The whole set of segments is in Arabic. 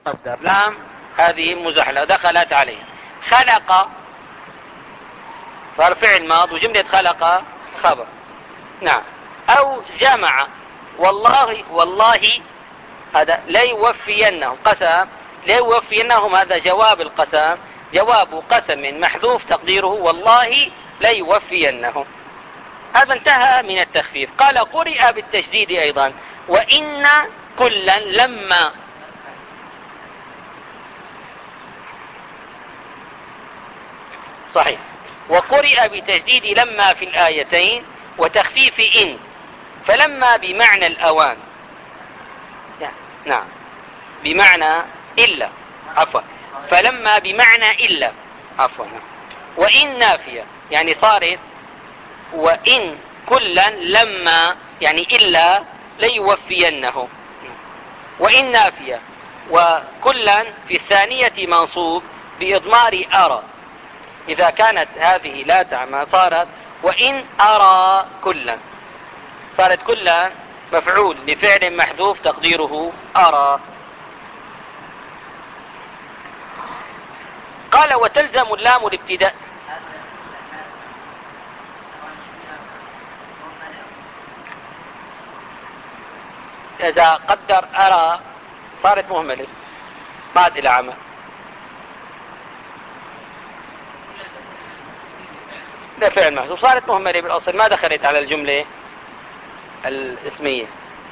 مصدر لام هذه مزحلة دخلت عليه. خلق صار فعل ماض وجملة خلق خبر. نعم. أو جمع والله هذا لا يوفينهم قسم لا يوفينهم، هذا جواب القسم، جواب قسم محذوف تقديره والله لا يوفينهم. هذا انتهى من التخفيف. قال قرئ بالتشديد أيضا وإن كلا لما. صحيح. وقرئ بتشديد لما في الآيتين وتخفيف إن، فلما بمعنى الأوان. نعم بمعنى إلا، عفوا فلما بمعنى إلا، عفوا. وإن نافية يعني صارت وإن كلا لما يعني إلا ليوفينه. وإن نافية وكلا في الثانية منصوب بإضمار أرى، إذا كانت هذه لا تعمى صارت وإن أرى كلا، صارت كلا مفعول لفعل محذوف تقديره أرى. قال وتلزم اللام الابتداء. إذا قدر أرى صارت مهملة ما عاد إلى عمل. ده فعل محذوف صارت مهملة بالأصل، ما دخلت على الجملة الاسمية.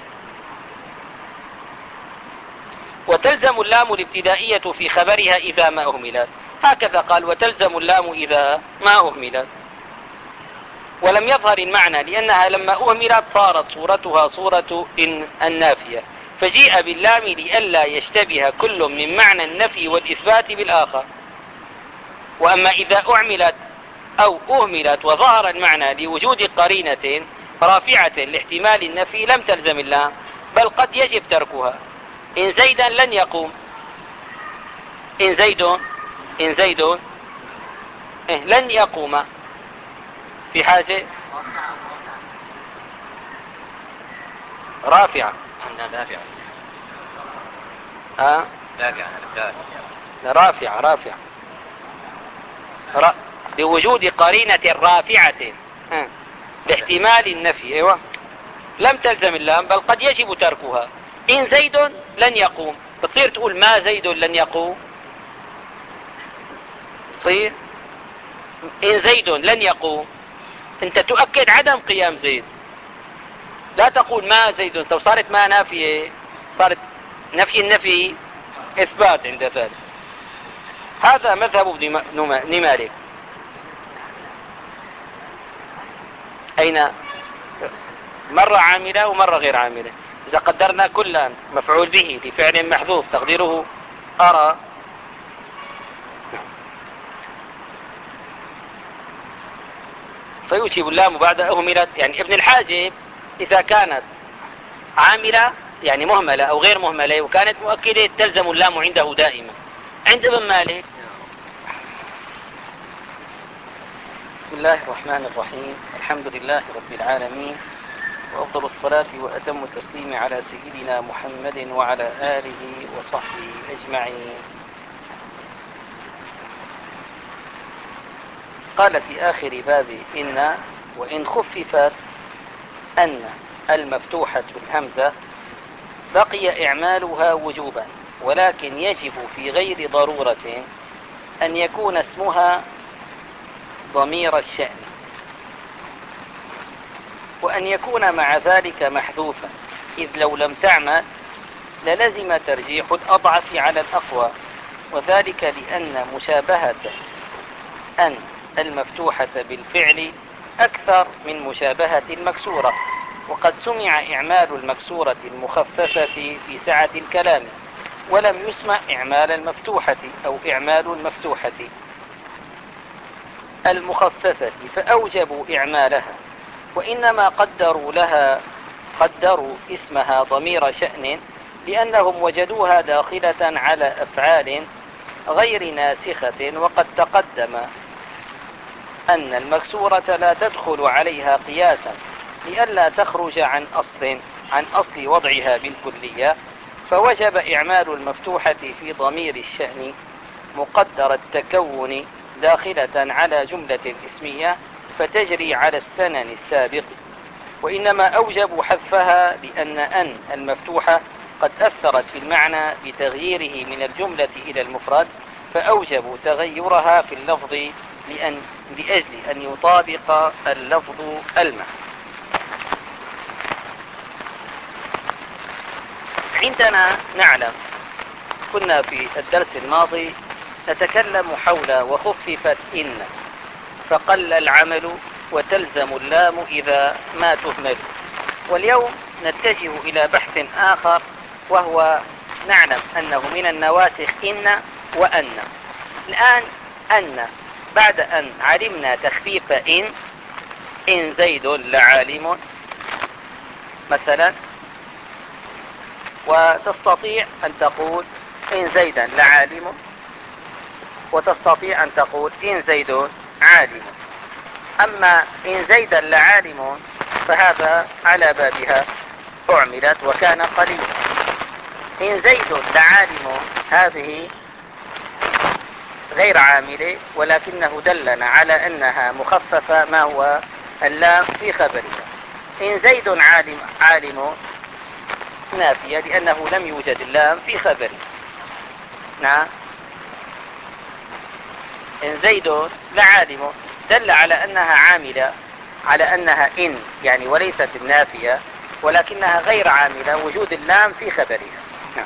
وتلزم اللام الابتدائية في خبرها إذا ما أهملت، هكذا قال وتلزم اللام إذا ما أهملت، ولم يظهر المعنى لأنها لما أهملت صارت صورتها صورة إن النافية، فجيء باللام لئلا يشتبه كل من معنى النفي والإثبات بالآخر. وأما إذا أعملت أو أهملت وظهر المعنى لوجود قرينة رافعة لاحتمال النفي لم تلزم اللام، بل قد يجب تركها. إن زيدا لن يقوم، إن زيد لن يقوم، في حاجة رافعة رافعة بوجود قرينة رافعة لاحتمال النفي. أيوة لم تلزم اللام بل قد يجب تركها. إن زيد لن يقوم بتصير تقول ما زيد لن يقوم، تصير إن زيد لن يقوم أنت تؤكد عدم قيام زيد، لا تقول ما زيد. لو صارت ما نافية صارت نفي النفي إثبات عند ذلك. هذا مذهب ابن مالك. أين مرة عاملة ومرة غير عاملة. إذا قدرنا كلا مفعول به لفعل محذوف تقديره أرى، فيوجب اللام بعد أهملت. يعني ابن الحاجب إذا كانت عاملة يعني مهملة أو غير مهملة وكانت مؤكدة تلزم اللام عنده دائما. عند ابن مالك بسم الله الرحمن الرحيم الحمد لله رب العالمين، وأفضل الصلاة وأتم التسليم على سيدنا محمد وعلى آله وصحبه أجمعين. قال في آخر باب إن وإن خففت أن المفتوحة بالهمزة بقي إعمالها وجوبا، ولكن يجب في غير ضرورة أن يكون اسمها ضمير الشأن، وأن يكون مع ذلك محذوفا، إذ لو لم تعمل للزم ترجيح الأضعف على الأقوى، وذلك لأن مشابهة أن المفتوحة بالفعل أكثر من مشابهة المكسورة، وقد سمع إعمال المكسورة المخففة في سعة الكلام، ولم يسمع إعمال المفتوحة أو إعمال المفتوحة المخففة فأوجبوا إعمالها، وإنما قدروا اسمها ضمير شأن لأنهم وجدوها داخلة على أفعال غير ناسخة، وقد تقدم أن المكسورة لا تدخل عليها قياسا لئلا تخرج عن أصل وضعها بالكلية، فوجب إعمال المفتوحة في ضمير الشأن مقدر التكون داخلة على جملة اسمية فتجري على السنن السابق، وإنما أوجبوا حذفها لأن أن المفتوحة قد أثرت في المعنى بتغييره من الجملة إلى المفرد، فأوجبوا تغيرها في اللفظ لأجل أن يطابق اللفظ المعنى. عندنا نعلم، كنا في الدرس الماضي نتكلم حول وخففت إن فقل العمل وتلزم اللام إذا ما تهمل، واليوم نتجه إلى بحث آخر، وهو نعلم أنه من النواسخ إن وأن. الآن أن بعد أن علمنا تخفيف إن زيد لعالم مثلا، وتستطيع أن تقول إن زيدا لعالم، وتستطيع أن تقول إن زيد عالم. أما إن زيدا لعالم فهذا على بابها أعملت وكان قليلا. إن زيد لعالم هذه غير عاملة، ولكنه دلنا على أنها مخففة، ما هو اللام في خبرها. إن زيد عالم نافية لأنه لم يوجد اللام في خبره. نعم. إن زيد لعالم دل على أنها عاملة، على أنها إن يعني وليست النافية، ولكنها غير عاملة وجود اللام في خبرها. نعم.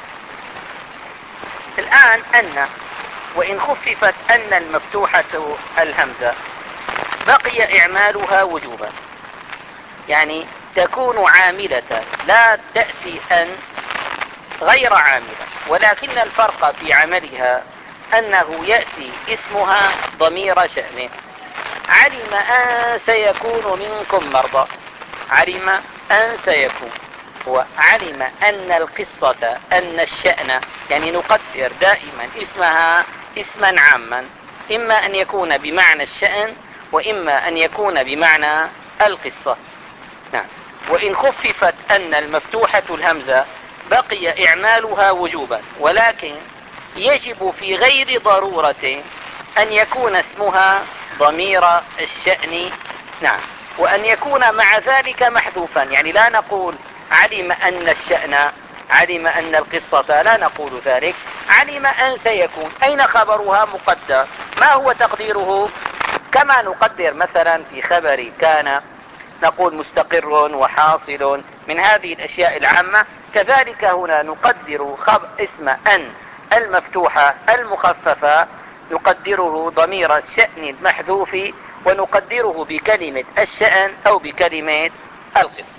الآن أن وإن خففت أن المفتوحة الهمزة بقي إعمالها وجوبا، يعني تكون عاملة، لا تأتي أن غير عاملة، ولكن الفرق في عملها أنه يأتي اسمها ضمير شأن. علم أن سيكون منكم مرضى، علم أن سيكون، وعلم أن القصة أن الشأن، يعني نقدر دائما اسمها اسما عاما، إما أن يكون بمعنى الشأن وإما أن يكون بمعنى القصة. نعم. وإن خففت أن المفتوحة الهمزة بقي إعمالها وجوبا، ولكن يجب في غير ضرورة أن يكون اسمها ضمير الشأن. نعم. وأن يكون مع ذلك محذوفا، يعني لا نقول علم أن الشأن، علم أن القصة، لا نقول ذلك. علم أن سيكون، أين خبرها؟ مقدر. ما هو تقديره؟ كما نقدر مثلا في خبر كان نقول مستقر وحاصل من هذه الأشياء العامة، كذلك هنا نقدر اسم أن المفتوحة المخففة، نقدره ضمير الشأن المحذوف، ونقدره بكلمة الشأن أو بكلمة القصة.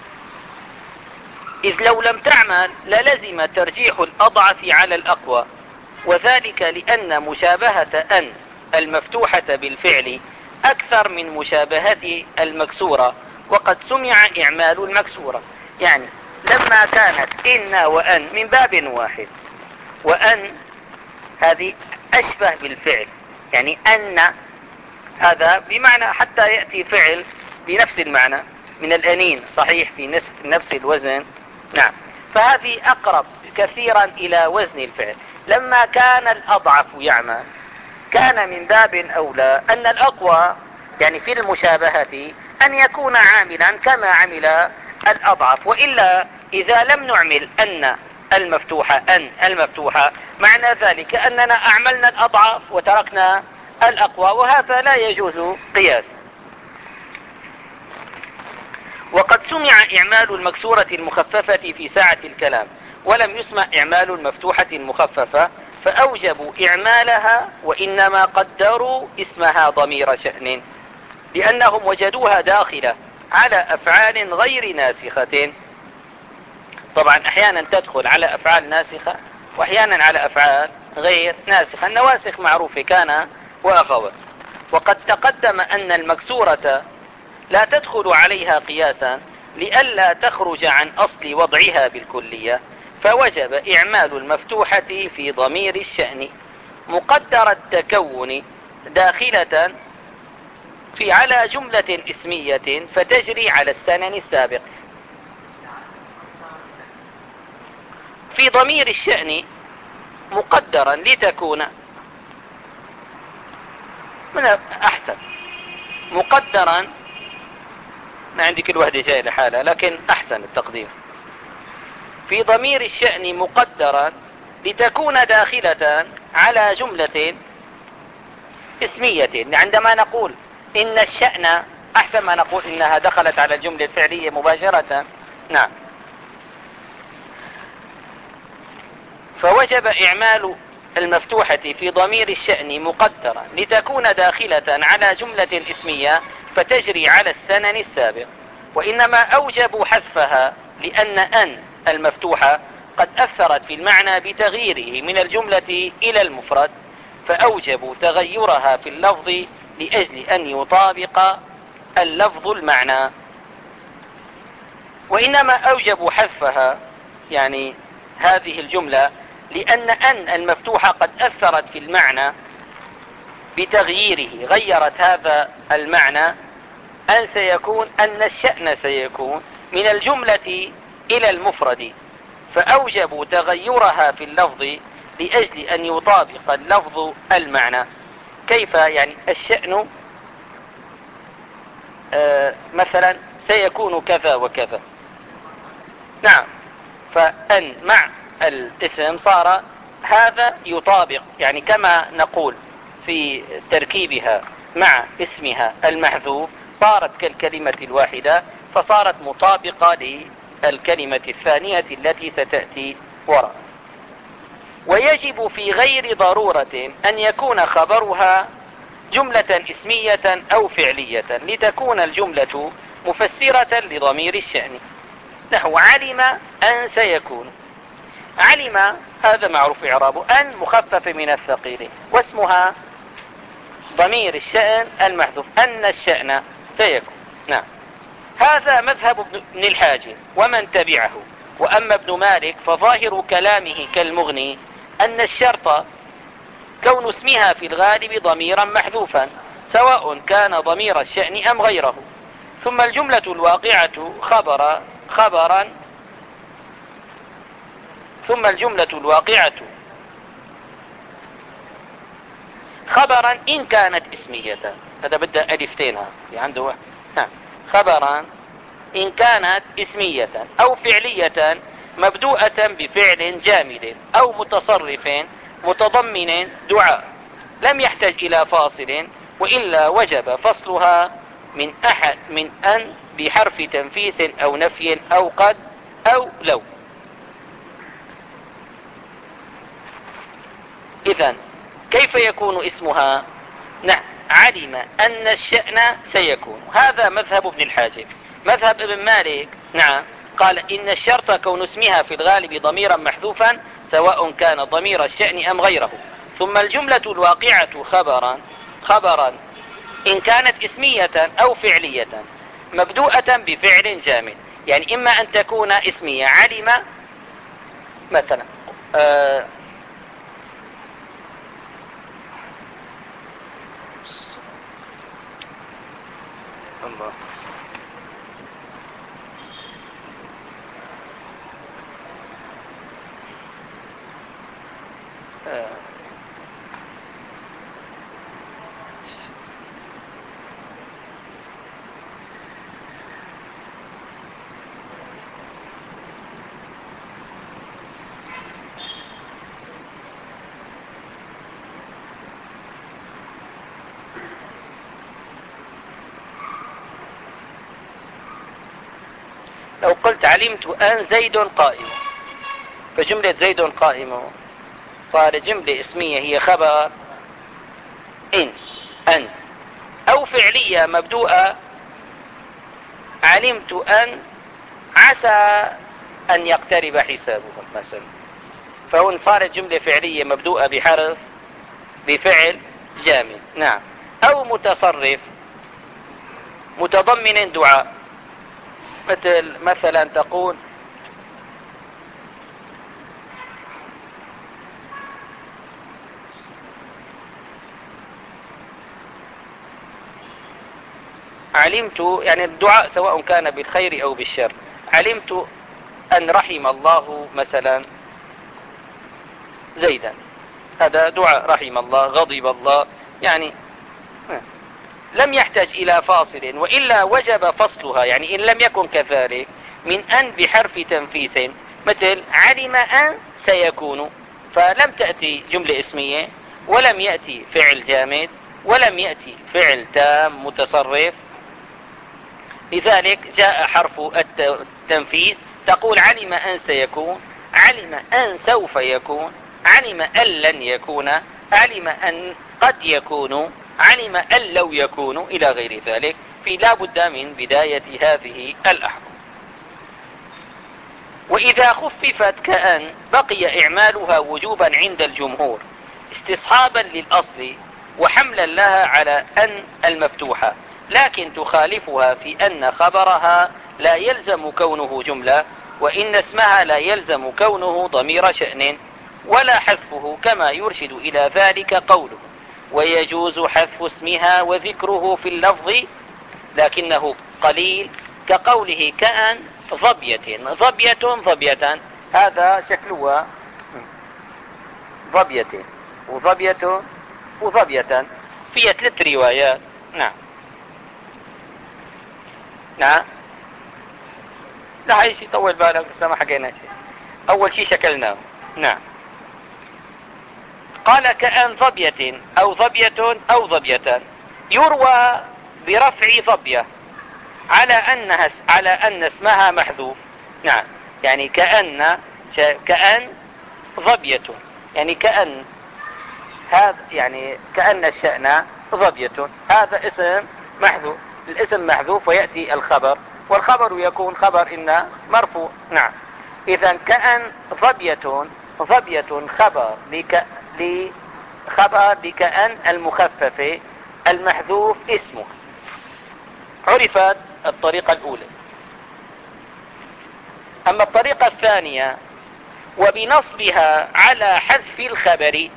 إذ لو لم تعمل للزم ترجيح الأضعف على الأقوى، وذلك لأن مشابهة أن المفتوحة بالفعل أكثر من مشابهة المكسورة، وقد سمع إعمال المكسورة. يعني لما كانت إن وأن من باب واحد، وأن هذه أشبه بالفعل، يعني أن هذا بمعنى حتى يأتي فعل بنفس المعنى من الأنين، صحيح في نفس الوزن. نعم. فهذه أقرب كثيرا إلى وزن الفعل. لما كان الأضعف يعمل كان من باب أولى أن الأقوى يعني في المشابهة أن يكون عاملا كما عمل الأضعف. وإلا إذا لم نعمل أن المفتوحة معنى ذلك أننا أعملنا الأضعف وتركنا الأقوى، وهذا لا يجوز قياسا. وقد سمع إعمال المكسورة المخففة في ساعة الكلام، ولم يسمع إعمال المفتوحة المخففة، فأوجبوا إعمالها، وإنما قدروا اسمها ضمير شأن لأنهم وجدوها داخلة على أفعال غير ناسخة. طبعا أحيانا تدخل على أفعال ناسخة وأحيانا على أفعال غير ناسخة. النواسخ معروفة كان وأخوات. وقد تقدم أن المكسورة لا تدخل عليها قياسا لئلا تخرج عن أصل وضعها بالكلية، فوجب إعمال المفتوحة في ضمير الشأن مقدر التكون داخلة على جملة اسمية فتجري على السنن السابق. في ضمير الشأن مقدرا لتكون من أحسن مقدرا، ما عندي كل وحدة جاي لحالها لكن أحسن التقدير. في ضمير الشأن مقدرا لتكون داخلة على جملة اسمية. عندما نقول إن الشأن أحسن ما نقول إنها دخلت على الجملة الفعلية مباشرة. نعم. فوجب إعمال المفتوحة في ضمير الشأن مقدرا لتكون داخلة على جملة اسمية فتجري على السنن السابق، وإنما أوجبوا حذفها لأن أن المفتوحة قد أثرت في المعنى بتغييره من الجملة إلى المفرد، فأوجبوا تغيرها في اللفظ لأجل أن يطابق اللفظ المعنى. وإنما أوجبوا حذفها يعني هذه الجملة لأن أن المفتوحة قد أثرت في المعنى بتغييره، غيرت هذا المعنى. أن الشأن سيكون من الجملة إلى المفرد، فأوجبوا تغيرها في اللفظ لأجل أن يطابق اللفظ المعنى. كيف يعني؟ الشأن مثلا سيكون كذا وكذا. نعم. فأن مع الاسم صار هذا يطابق، يعني كما نقول في تركيبها مع اسمها المحذوف صارت كالكلمة الواحدة، فصارت مطابقة للكلمة الثانية التي ستأتي وراء. ويجب في غير ضرورة أن يكون خبرها جملة اسمية أو فعلية لتكون الجملة مفسرة لضمير الشأن. نحو علم أن سيكون. علم هذا معروف إعرابه، أن مخفف من الثقيل، واسمها ضمير الشأن المحذوف أن الشأن سيكون. نعم. هذا مذهب ابن الحاجب ومن تبعه. وأما ابن مالك فظاهر كلامه كالمغني أن الشرط كون اسمها في الغالب ضميرا محذوفا سواء كان ضمير الشأن أم غيره، ثم الجملة الواقعة خبرا ثم الجملة الواقعة خبرا إن كانت اسمية. هذا بدأ ألفتينها في عنده واحد. خبرا إن كانت اسمية أو فعلية مبدوءة بفعل جامد أو متصرف متضمن دعاء لم يحتج إلى فاصل، وإلا وجب فصلها من أن بحرف تنفيس أو نفي أو قد أو لو. إذن كيف يكون اسمها؟ نعم. علم أن الشأن سيكون، هذا مذهب ابن الحاجب. مذهب ابن مالك نعم قال إن الشرط كون اسمها في الغالب ضميرا محذوفا سواء كان ضمير الشأن أم غيره، ثم الجملة الواقعة خبرا إن كانت اسمية أو فعلية مبدوءة بفعل جامد، يعني إما أن تكون اسمية علم مثلا الله لو قلت علمت أن زيد قائم، فجملة زيد قائم صار جملة اسمية هي خبر أن أو فعلية مبدوءة علمت أن عسى أن يقترب حسابهم مثلا، فهون صارت جملة فعلية مبدوءة بفعل جامد. نعم. أو متصرف متضمن دعاء، مثلا تقول علمت، يعني الدعاء سواء كان بالخير أو بالشر. علمت أن رحم الله مثلا زيدا. هذا دعاء رحم الله، غضب الله، يعني لم يحتاج إلى فاصل، وإلا وجب فصلها. يعني إن لم يكن كذلك من أن بحرف تنفيس، مثل علم أن سيكون، فلم تأتي جملة اسمية، ولم يأتي فعل جامد، ولم يأتي فعل تام متصرف، لذلك جاء حرف التنفيس. تقول علم أن سيكون، علم أن سوف يكون، علم أن لن يكون، علم أن قد يكون، علم أن لو يكون، إلى غير ذلك. في لا بد من بداية هذه الأحرف. وإذا خففت كأن بقي إعمالها وجوبا عند الجمهور، استصحابا للأصل وحملا لها على أن المفتوحة، لكن تخالفها في أن خبرها لا يلزم كونه جملة، وإن اسمها لا يلزم كونه ضمير شأن، ولا حذفه، كما يرشد إلى ذلك قوله: ويجوز حذف اسمها وذكره في اللفظ لكنه قليل، كقوله كأن ظبية، ظبية ظبية، هذا شكلها ظبية وظبية وظبية، فيها 3 روايات. نعم نعم. لا هاي شيء طول بالك، لسه ما حكينا شيء. أول شيء شكلناه. نعم. قال كأن ظبية أو ظبية أو ظبية، يروى برفع ظبية على أن اسمها محذوف. نعم، يعني كأن ظبية، يعني كأن هذا، يعني كأن الشأن ظبية، هذا اسم محذوف، الاسم محذوف ويأتي الخبر، والخبر يكون خبر إن مرفوع. نعم. إذا كأن ظبية، ظبية خبر خبر لكأن المخففة، المحذوف اسمه. عرفت الطريقة الأولى. أما الطريقة الثانية، وبنصبها على حذف الخبر،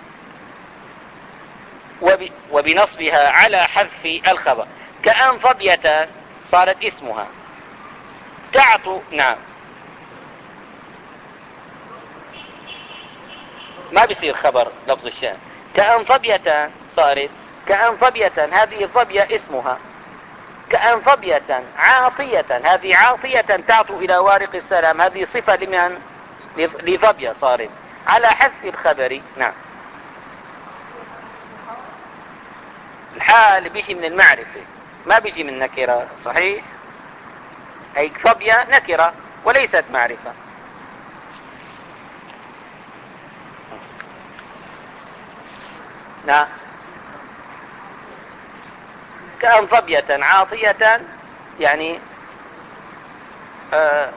وبنصبها على حذف الخبر، كأن ظبية صارت اسمها تعطو. نعم، ما بيصير خبر لفظ الشأن. كأن ظبية صارت، كأن ظبية هذه الظبية اسمها. كأن ظبية عاطية، هذه عاطية تعطو إلى وارق السلام، هذه صفة لمن؟ لظبية، صارت على حذف الخبر. نعم. الحال بيجي من المعرفة، ما بيجي من نكرة، صحيح؟ أي ظبية نكرة وليست معرفة. نعم. كأن ظبية عاطية، يعني آه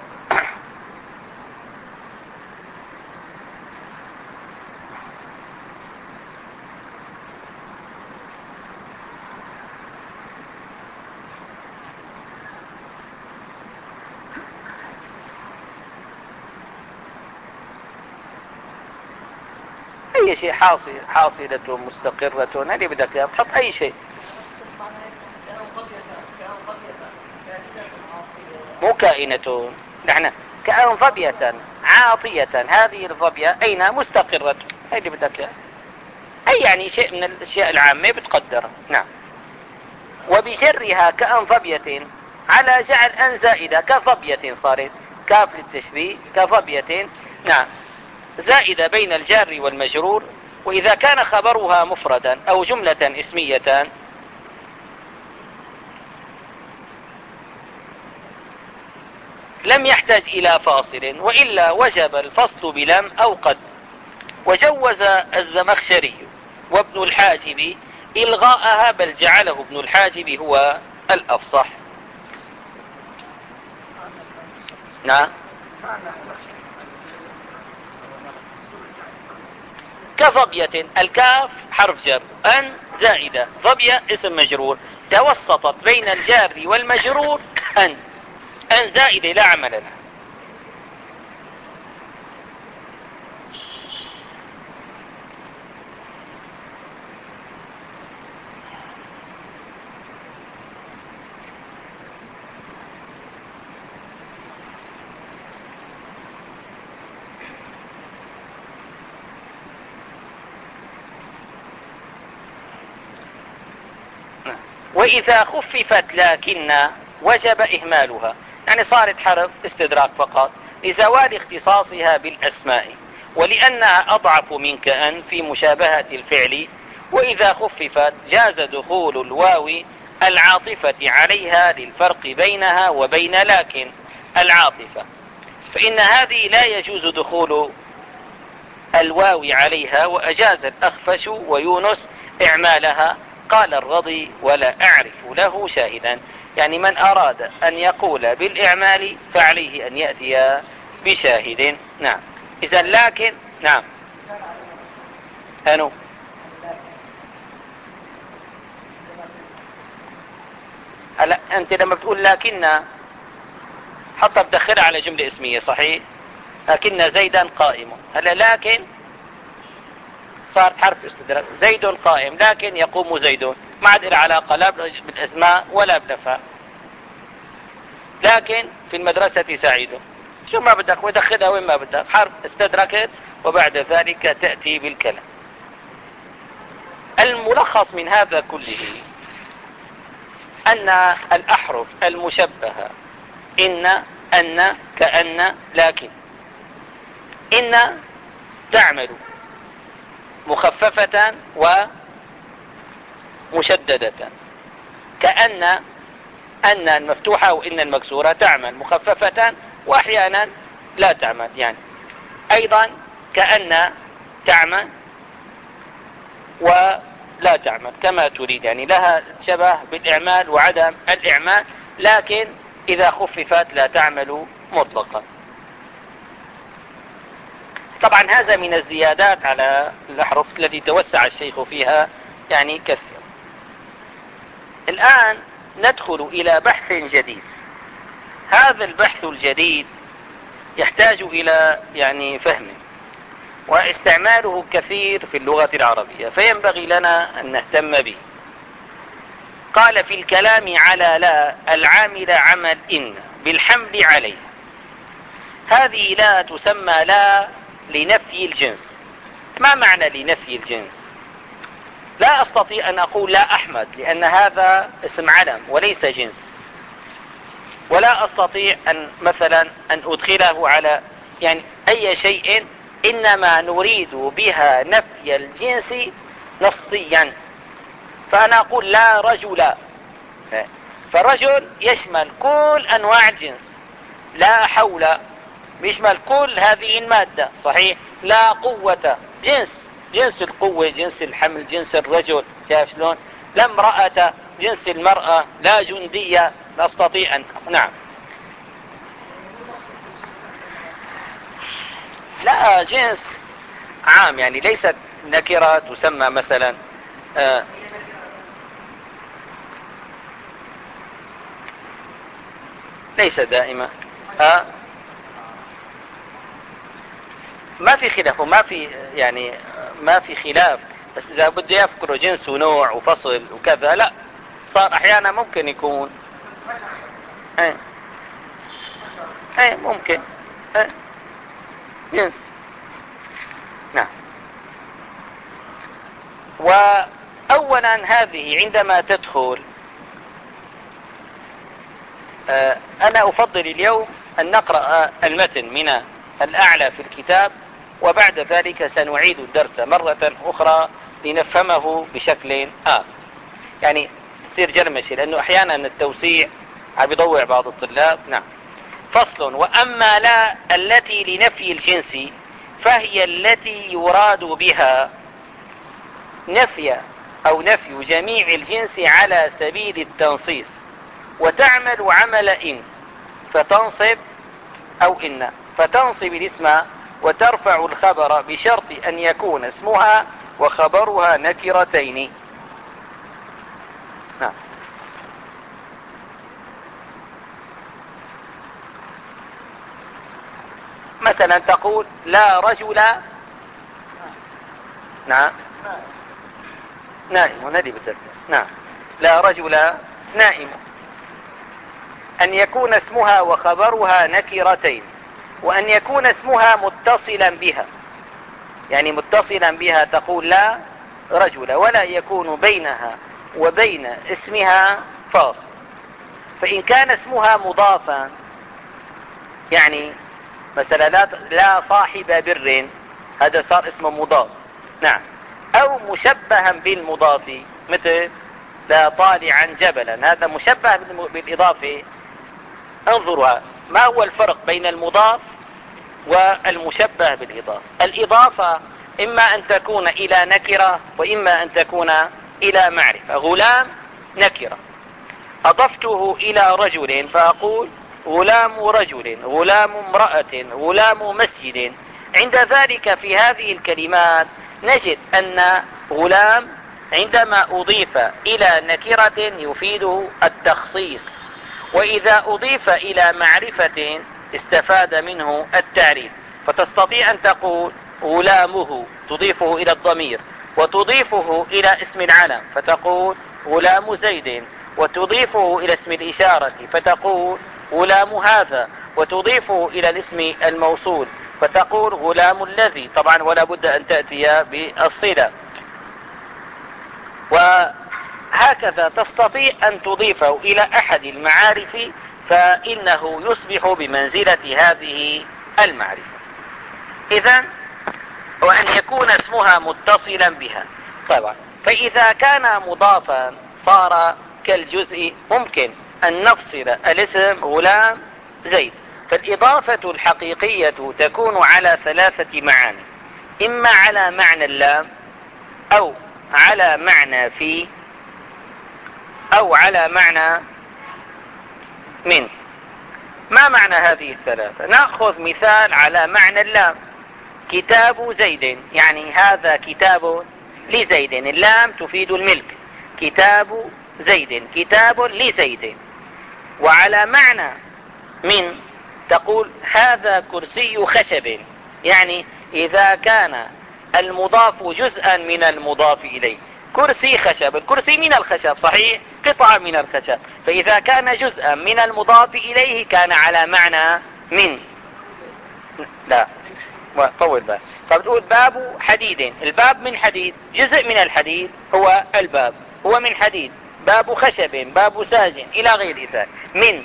أي شيء حاصلة مستقرة، هذه بدك تحط أي شيء، مو كائنة. نحن كأن ظبية عاطية، هذه الظبية أين؟ مستقرة، هذه بدك أي يعني شيء من الأشياء العامة بتقدرها. نعم. وبجرها كأن ظبية على جعل أن زائدة، كظبية صارت كاف للتشبيه، كظبية. نعم، زائدة بين الجار والمجرور. وإذا كان خبرها مفردا أو جملة اسمية لم يحتاج إلى فاصل، وإلا وجب الفصل بلم أو قد. وجوز الزمخشري وابن الحاجب إلغاءها، بل جعله ابن الحاجب هو الأفصح. نعم. كظبية، الكاف حرف جر، أن زائدة، ظبية اسم مجرور، توسطت بين الجار والمجرور، أن زائدة لا عمل لها. وإذا خففت لكن وجب إهمالها، يعني صارت حرف استدراك فقط لزوال اختصاصها بالأسماء، ولأنها أضعف من كأن في مشابهة الفعل. وإذا خففت جاز دخول الواو العاطفة عليها للفرق بينها وبين لكن العاطفة، فإن هذه لا يجوز دخول الواو عليها، وأجاز الأخفش ويونس إعمالها. قال الرضي: ولا أعرف له شاهدا، يعني من أراد أن يقول بالإعمال فعليه أن يأتي بشاهد. نعم. إذا لكن نعم أنو هلا أنت لما بتقول لكن حتى بدخلها على جملة اسمية صحيح، لكن زيدا قائم. هلا لكن صارت حرف استدراك، زيد قائم لكن يقوم زيد، ما عاد لها علاقة لا بالأسماء ولا بالأفعال. لكن في المدرسة سعيد، شو ما بدك ودخلها وين ما بدك، حرف استدركت وبعد ذلك تأتي بالكلام. الملخص من هذا كله أن الأحرف المشبهة أن كأن لكن إن تعمل مخففة ومشددة، كأن المفتوحة وإن المكسورة تعمل مخففة وأحيانا لا تعمل، يعني أيضا كأن تعمل ولا تعمل كما تريد، يعني لها شبه بالإعمال وعدم الإعمال، لكن إذا خففت لا تعمل مطلقا. طبعا هذا من الزيادات على الأحرف التي توسع الشيخ فيها يعني كثير. الآن ندخل إلى بحث جديد. هذا البحث الجديد يحتاج إلى يعني فهم، واستعماله كثير في اللغة العربية، فينبغي لنا أن نهتم به. قال: في الكلام على لا العامل عمل إن بالحمل عليه. هذه لا تسمى لا لنفي الجنس. ما معنى لنفي الجنس؟ لا أستطيع أن أقول لا أحمد لأن هذا اسم علم وليس جنس، ولا أستطيع أن مثلا أن أدخله على يعني أي شيء، إنما نريد بها نفي الجنس نصيا. فأنا أقول لا رجل، فرجل يشمل كل أنواع الجنس. لا حول يشمل كل هذه المادة صحيح. لا قوة جنس القوة، جنس الحمل، جنس الرجل، شايف شلون؟ لا امرأة جنس المرأة، لا جندية. لا أستطيع أن نعم لا جنس عام، يعني ليست نكرة تسمى مثلا ليس دائما ما في خلاف، وما في يعني ما في خلاف، بس إذا بده يذكروا جنس ونوع وفصل وكذا لا، صار أحيانا ممكن يكون ممكن جنس. نعم. وأولا هذه عندما تدخل أنا أفضل اليوم أن نقرأ المتن من الأعلى في الكتاب، وبعد ذلك سنعيد الدرس مرة أخرى لنفهمه بشكل يعني يصير جرمشي، لأنه أحيانا التوسيع عم يضوع بعض الطلاب. نعم. فصل: وأما لا التي لنفي الجنس فهي التي يراد بها نفي جميع الجنس على سبيل التنصيص، وتعمل عمل إن فتنصب الاسم وترفع الخبر بشرط أن يكون اسمها وخبرها نكرتين. نعم. مثلا تقول لا رجل نعم نائم، هذه بالدرجة. نعم. لا رجل نائم، أن يكون اسمها وخبرها نكرتين، وأن يكون اسمها متصلا بها، يعني متصلا بها تقول لا رجل، ولا يكون بينها وبين اسمها فاصل. فإن كان اسمها مضافا، يعني مثلا لا صاحب بر، هذا صار اسمه مضاف، نعم، أو مشبها بالمضاف، مثل لا طالعا جبلا، هذا مشبه بالإضافة. انظروا ما هو الفرق بين المضاف والمشبه بالإضافة. الإضافة إما أن تكون إلى نكرة وإما أن تكون إلى معرفة. غلام نكرة، أضفته إلى رجل فأقول غلام رجل، غلام امرأة، غلام مسجد. عند ذلك في هذه الكلمات نجد أن غلام عندما أضيف إلى نكرة يفيد التخصيص، وإذا أضيف إلى معرفة استفاد منه التعريف. فتستطيع أن تقول غلامه، تضيفه إلى الضمير، وتضيفه إلى اسم العلم فتقول غلام زيد، وتضيفه إلى اسم الإشارة فتقول غلام هذا، وتضيفه إلى الاسم الموصول فتقول غلام الذي، طبعا ولا بد أن تأتي بالصلة. وهكذا تستطيع أن تضيفه إلى أحد المعارف فإنه يصبح بمنزلة هذه المعرفة. إذن وأن يكون اسمها متصلا بها. طبعا فإذا كان مضافا صار كالجزء، ممكن أن نفصل الاسم غلام زيد. فالإضافة الحقيقية تكون على ثلاثة معاني: إما على معنى اللام، أو على معنى في، أو على معنى من. ما معنى هذه الثلاثة؟ نأخذ مثال على معنى اللام: كتاب زيد، يعني هذا كتاب لزيد، اللام تفيد الملك، كتاب زيد كتاب لزيد. وعلى معنى من تقول هذا كرسي خشب، يعني إذا كان المضاف جزءا من المضاف إليه، كرسي خشب، الكرسي من الخشب صحيح، قطعة من الخشب، فإذا كان جزءا من المضاف إليه كان على معنى من. لا طول باب. فبتقول باب حديد، الباب من حديد، جزء من الحديد هو الباب، هو من حديد. باب خشب، باب ساج، إلى غير ذلك من.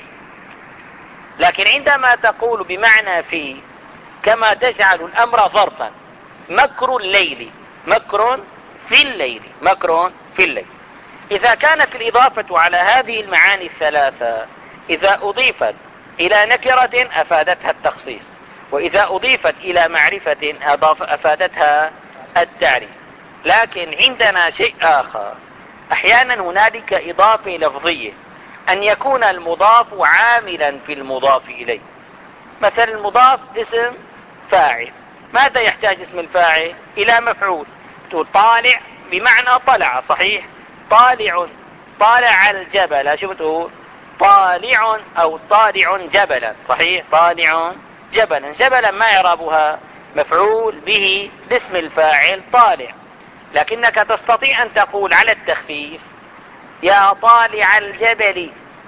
لكن عندما تقول بمعنى في، كما تجعل الأمر ظرفا: مكر الليل، مكر في الليل، مكر في الليل. إذا كانت الإضافة على هذه المعاني الثلاثة، إذا أضيفت إلى نكرة أفادتها التخصيص، وإذا أضيفت إلى معرفة أفادتها التعريف. لكن عندنا شيء آخر، أحيانا هنالك إضافة لفظية، أن يكون المضاف عاملا في المضاف إليه. مثل المضاف اسم فاعل، ماذا يحتاج اسم الفاعل؟ إلى مفعول. تقول طالع بمعنى طلع، صحيح، طالع، طالع الجبل، شو بتقول؟ طالع أو طالع جبلا، صحيح، طالع جبلا. جبلا ما إعرابها؟ مفعول به لاسم الفاعل طالع. لكنك تستطيع أن تقول على التخفيف يا طالع الجبل.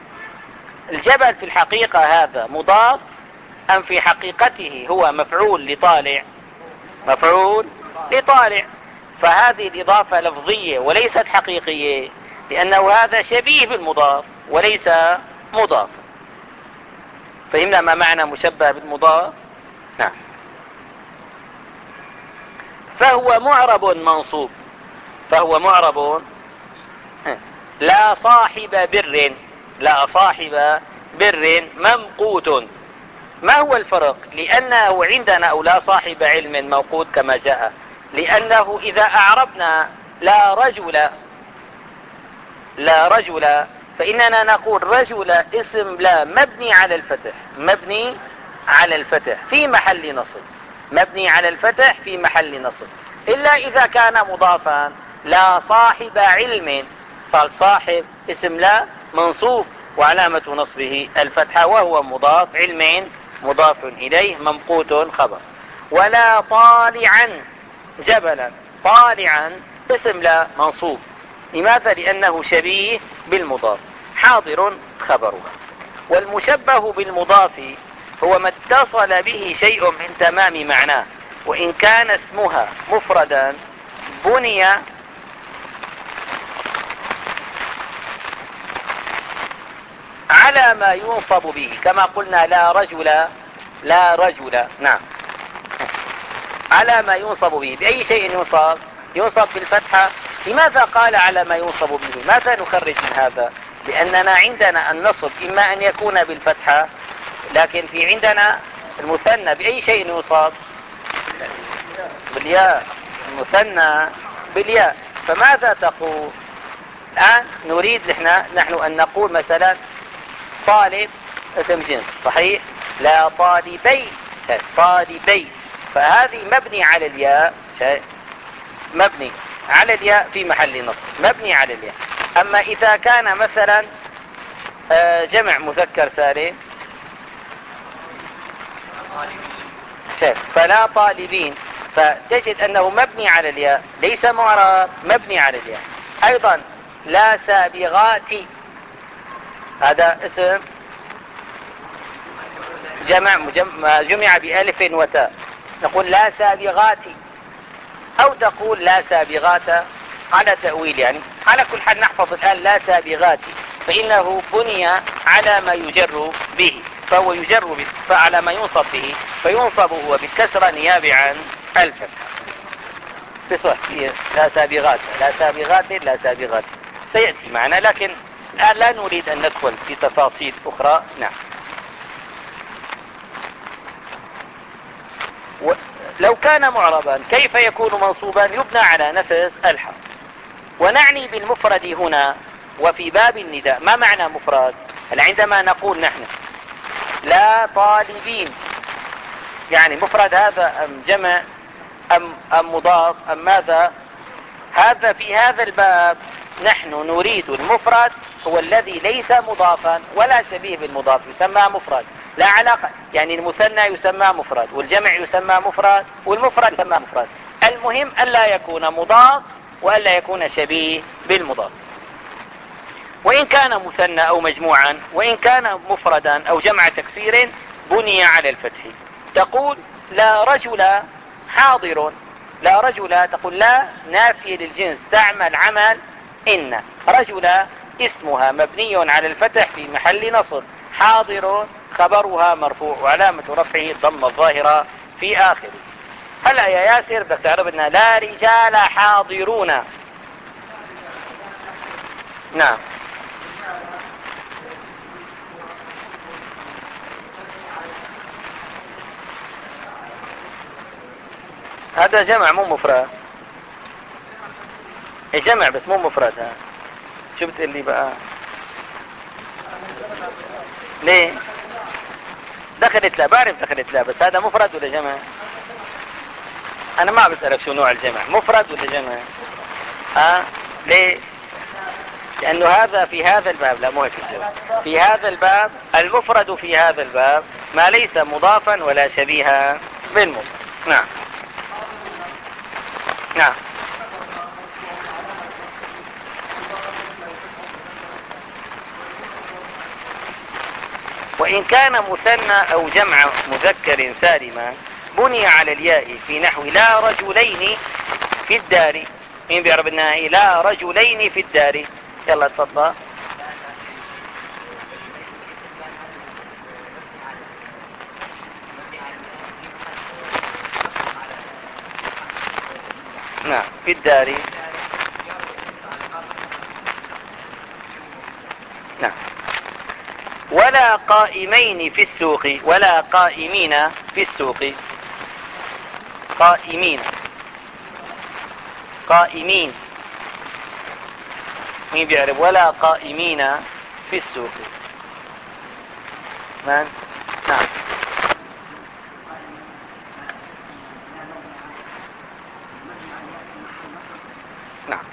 الجبل في الحقيقة هذا مضاف أم في حقيقته هو مفعول لطالع؟ مفعول لطالع. فهذه الإضافة لفظية وليست حقيقية، لأنه هذا شبيه بالمضاف وليس مضاف. فهمنا ما معنى مشبه بالمضاف؟ نعم. فهو معرب منصوب، فهو معرب لا صاحب بر، لا صاحب بر ممقوت. ما هو الفرق؟ لأنه عندنا أو لا صاحب علم موقوت كما جاء، لأنه إذا أعربنا لا رجل، لا رجل، فإننا نقول رجل اسم لا مبني على الفتح، مبني على الفتح في محل نصب، مبني على الفتح في محل نصب. إلا إذا كان مضافا لا صاحب علم، صار صاحب اسم لا منصوب وعلامة نصبه الفتحة وهو مضاف، علم مضاف إليه، ممقوت خبر. ولا طالعا جبلا، طالعا اسم لا منصوب، لماذا؟ لأنه شبيه بالمضاف، حاضر خبرها. والمشبه بالمضاف هو ما اتصل به شيء من تمام معناه، وإن كان اسمها مفردا بني على ما ينصب به، كما قلنا لا رجل، لا رجل. نعم، على ما ينصب به. بأي شيء ينصب؟ ينصب بالفتحة. لماذا قال على ما ينصب به؟ ماذا نخرج من هذا؟ لأننا عندنا النصب إما أن يكون بالفتحة، لكن في عندنا المثنى بأي شيء ينصب؟ بالياء. المثنى بالياء. فماذا تقول الآن؟ نريد نحن أن نقول مثلا طالب اسم جنس، صحيح؟ لا طالبي، طالبي. فهذه مبني على الياء، مبني على الياء في محل نصب، مبني على الياء. أما إذا كان مثلا جمع مذكر سالم، فلا طالبين، فتجد أنه مبني على الياء، ليس معرب، مبني على الياء. أيضا لا سابغات، هذا اسم جمع بألف وتاء، نقول لا سابغات، أو تقول لا سابغات على تأويل. يعني على كل حال نحفظ الآن لا سابغات، فإنه بني على ما يجر به، فهو يجر به، فعلى ما ينصب به، فينصب هو بالكسرة نيابة عن الفتحة. بصح لا سابغات، لا سابغات، لا سابغات سيأتي معنا، لكن الآن لا نريد أن ندخل في تفاصيل أخرى. نعم. لو كان معربا كيف يكون منصوبا؟ يبنى على نفس الحرف. ونعني بالمفرد هنا وفي باب النداء. ما معنى مفرد؟ عندما نقول نحن لا طالبين، يعني مفرد هذا أم جمع أم مضاف أم ماذا؟ هذا في هذا الباب نحن نريد المفرد، هو الذي ليس مضافا ولا شبيه بالمضاف، يسمى مفرد. لا علاقة، يعني المثنى يسمى مفرد، والجمع يسمى مفرد، والمفرد يسمى مفرد. المهم ألا يكون مضاف وألا يكون شبيه بالمضاف. وإن كان مثنى أو مجموعا، وإن كان مفردا أو جمع تكسير، بني على الفتح. تقول لا رجل حاضر، لا رجل، تقول لا نافية للجنس تعمل عمل إن. رجل اسمها مبني على الفتح في محل نصب، حاضر خبرها مرفوع وعلامة رفعه الضمة الظاهرة في آخره. هلا يا ياسر بدك تعرف لنا لا رجال حاضرون. نعم. هذا جمع مو مفرد، جمع بس مو مفرد. ها شو بتقول لي بقى؟ ليه دخلت لا؟ بعرف دخلت لا، بس هذا مفرد ولا جمع؟ انا ما بسألك شو نوع الجمع، مفرد ولا جمع؟ ليه؟ لانه هذا في هذا الباب، لا مو هيك في هذا الباب المفرد في هذا الباب ما ليس مضافا ولا شبيها بالمضاف. نعم. نعم. وإن كان مثنى أو جمع مذكر سالما بني على الياء في نحو لا رجلين في الدار. مين بيعرف انها هي لا رجلين في الدار؟ يلا تفضل. نعم في الدار. نعم. ولا قائمين في السوق، ولا قائمين في السوق. قائمين، قائمين. مين بيعرف ولا قائمين في السوق؟ من؟ نعم. نعم.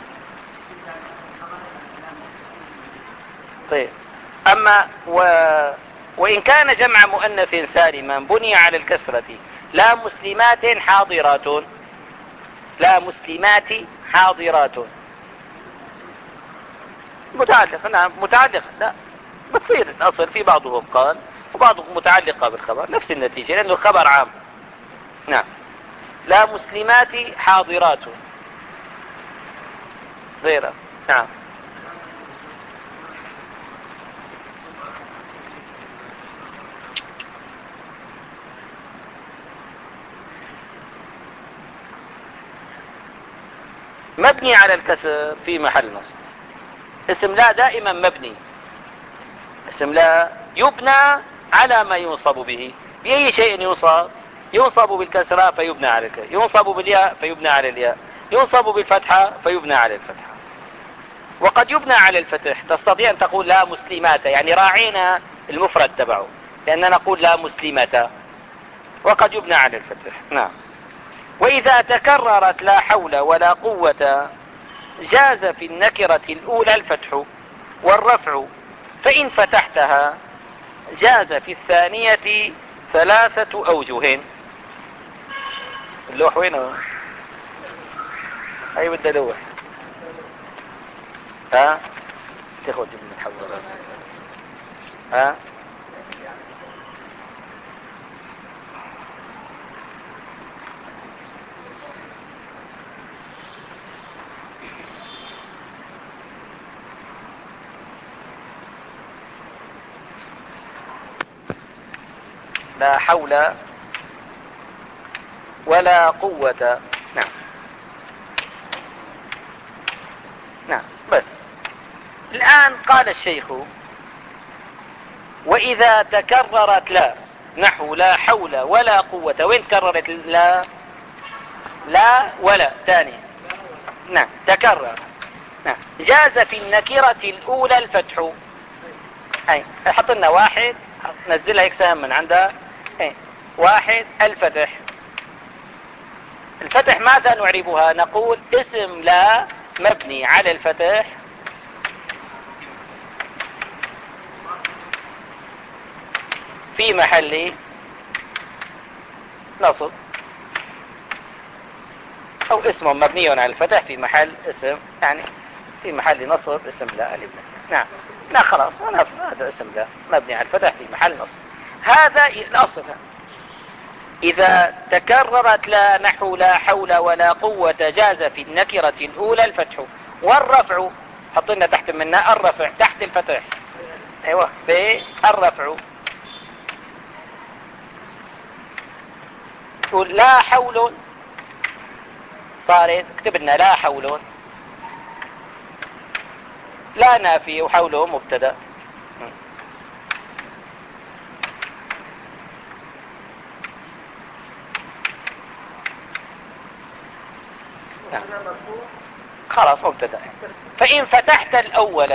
طيب. أما وإن كان جمع مؤنث سالما بني على الكسرة. لا مسلمات حاضرات، لا مسلمات حاضرات. متعلق. نعم متعلق. لا بتصير الأصل في بعضهم قال وبعضهم متعلقة بالخبر، نفس النتيجة لأنه الخبر عام. نعم. لا مسلمات حاضرات غيرها. نعم. مبني على الكسر في محل نصب. اسم لا دائما مبني. اسم لا يبنى على ما ينصب به. بأي شيء ينصب؟ ينصب بالكسرة فيبنى على الكسرة، ينصب بالياء فيبنى على الياء، ينصب بالفتحة فيبنى على الفتحة. وقد يبنى على الفتح. تستطيع أن تقول لا مسلمات، يعني راعينا المفرد تبعه، لأننا نقول لا مسلمة. وقد يبنى على الفتح. نعم. وإذا تكررت لا حول ولا قوة جاز في النكرة الأولى الفتح والرفع، فإن فتحتها جاز في الثانية 3 أوجه. اللوح وينه؟ أي بده لوح. ها تاخذ من الحولات. ها لا حول ولا قوة. نعم. نعم. بس الآن قال الشيخ: وإذا تكررت لا، نحو لا حول ولا قوة. وين تكررت لا؟ لا ولا ثاني. نعم تكرر. نعم. جاز في النكرة الأولى الفتح. هاي حط لنا واحد، نزلها هيك سهم من عندها. هاي واحد الفتح. الفتح ماذا نعربها؟ نقول اسم لا مبني على الفتح في محل نصب، أو اسم مبني على الفتح في محل اسم، يعني في محل نصب اسم لا الابن. نعم. لا خلاص أنا هذا اسم لا مبني على الفتح في محل نصب. هذا الأصل. إذا تكررت لا، نحو لا حول ولا قوة، جاز في النكرة الأولى الفتح والرفع. حطينا تحت منها الرفع تحت الفتح. ايوه بالرفع. تقول لا حول، صارت كتبنا لا حول، لا نافي وحوله مبتدا. خلاص مبتدا. فإن فتحت الأول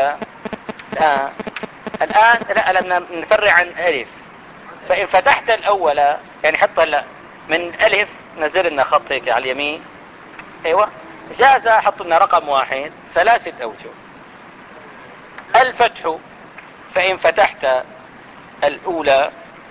الآن لا لما نفرع عن ألف. فإن فتحت الأول يعني حط من ألف، نزل لنا خط هيك على اليمين. ايوه جاز. حط لنا رقم 1 3 أوجه. الفتح، فإن فتحت الأولى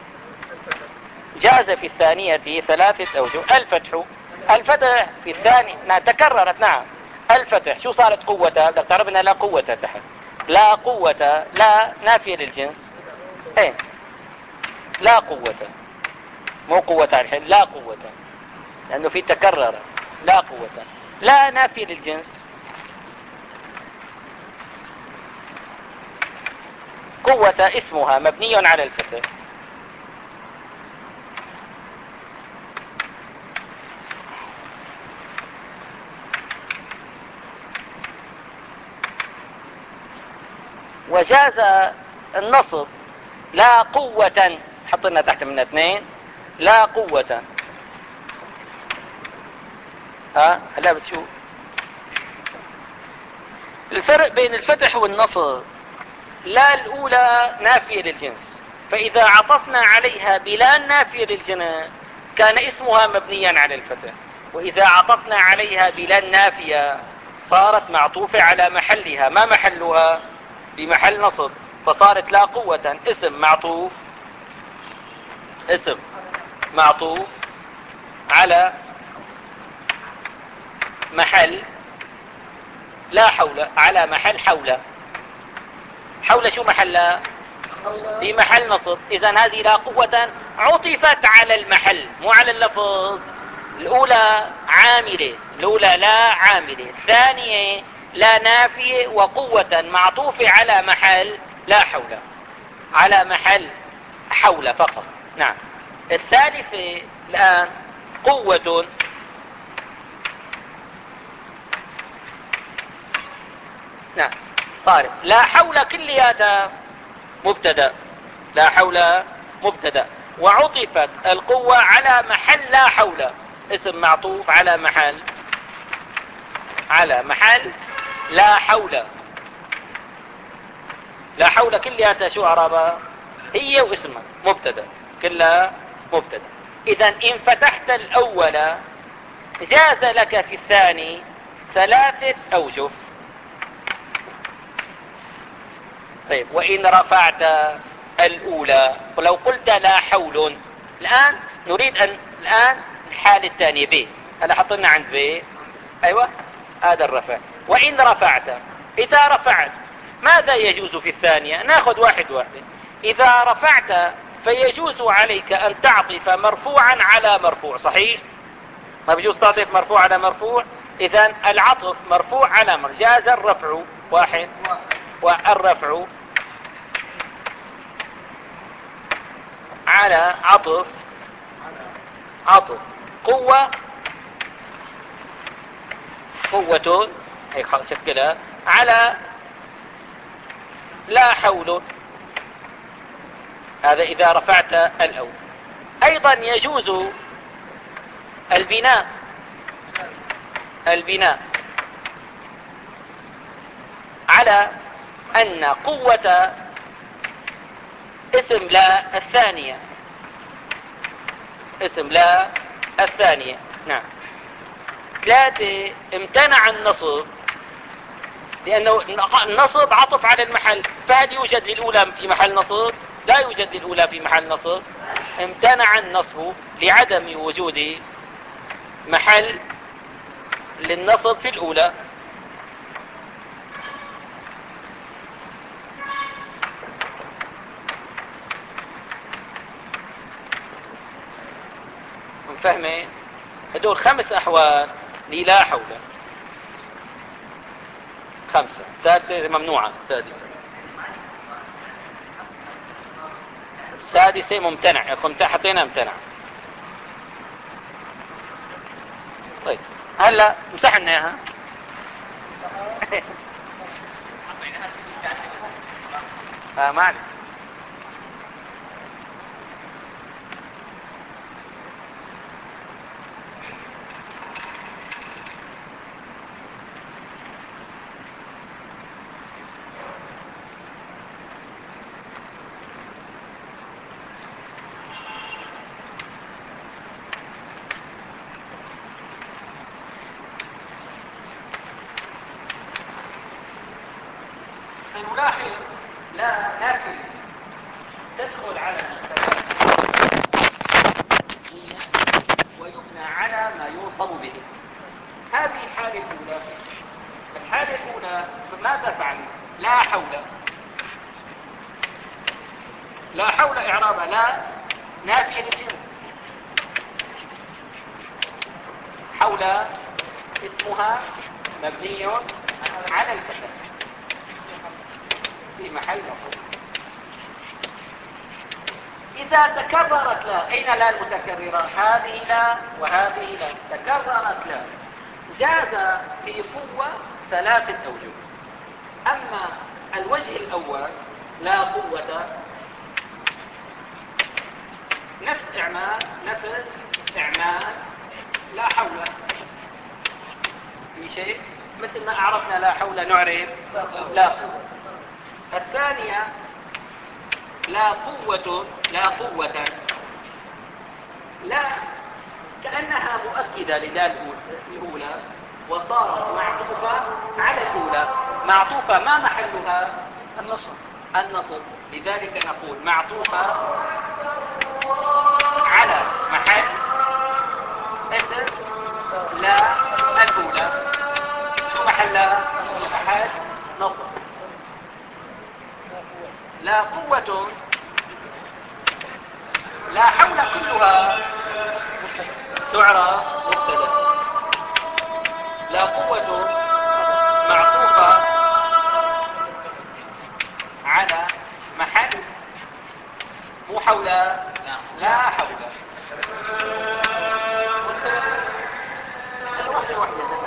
جاز في الثانية 3 أوجه. الفتح في الثاني تكررت. نعم. الفتح شو صارت؟ قوة. بدك تعرف انها لا قوة تحت. لا قوة، لا نافية للجنس. ايه لا قوة، مو قوة الحين، لا قوة، لأنه في تكرر. لا قوة، لا نافية للجنس. قوة اسمها مبني على الفتح. وجاز النصب لا قوة. حطنا تحت من 2 لا قوة. هلا بتشوف الفرق بين الفتح والنصب. لا الأولى نافية للجنس، فإذا عطفنا عليها بلا نافية للجنس كان اسمها مبنيا على الفتح. وإذا عطفنا عليها بلا نافية صارت معطوفة على محلها. ما محلها؟ بمحل نصب، فصارت لا قوة اسم معطوف على محل لا حول، على محل حول. حول شو محلها؟ في محل نصب. إذا هذه لا قوة عطفت على المحل مو على اللفظ. الأولى عاملة، الأولى لا عاملة، الثانية لا نافية وقوة معطوفة على محل لا حول، على محل حول فقط. نعم. الثالثة الآن قوة نعم صارف. لا حول كلياتها مبتدا، لا حول مبتدا، وعطفت القوة على محل لا حول، اسم معطوف على محل لا حول. لا حول كلياتها شو اعرابها؟ هي واسمها مبتدا، كلها مبتدا. اذا ان فتحت الاول جاز لك في الثاني 3 اوجه. طيب وان رفعت الاولى، ولو قلت لا حول، الان نريد الان الحالة الثانية ب، هلا حطلنا عند ب، ايوه هذا الرفع. وان رفعت، اذا رفعت ماذا يجوز في الثانية؟ ناخذ واحد. اذا رفعت فيجوز عليك ان تعطف مرفوعا على مرفوع، صحيح؟ ما بيجوز تعطف مرفوع على مرفوع، اذا العطف مرفوع على مرفوع، جاز الرفع واحد، والرفع على عطف قوة، هيك شكلها على لا حول. هذا إذا رفعت الأول. أيضا يجوز البناء على أن قوة اسم لا الثانية. نعم. 3 امتنع النصب، لأنه النصب عطف على المحل، فهل يوجد للأولى في محل نصب؟ لا يوجد للأولى في محل نصب. امتنع النصب لعدم وجود محل للنصب في الأولى. فهمي؟ هدول 5 أحوال لا حول. 5. 3 ممنوعة. السادسة ممتنع، حطينا امتنع. طيب هلا مسحنا اياها. معلش. سنلاحظ لا نافذة تدخل على ويبنى على ما يوصل به. هذه الحالة الأولى ماذا فعلنا؟ لا حول إعرابها لا نافية للجنس. حول اسمها مبني على الفتح في محل نصب. إذا تكررت لا، أين لا المتكررة؟ هذه لا وهذه لا، تكررت لا، جاز في قوة 3 أوجه. أما الوجه الأول لا قوة، نفس إعمال لا حول في شيء، مثل ما أعرفنا لا حول نعرف لا قوة. الثانية لا قوة لا كأنها مؤكدة لذا الأولى، وصارت معطوفة على الأولى. معطوفة ما محلها؟ النصب. لذلك نقول معطوفة على محل اسم لا الأولى. شو محلها؟ محل نصب. لا قوة لا حول كلها تعرف مبتدا. لا قوة معطوفة على محل مو حول لا حول. واحدة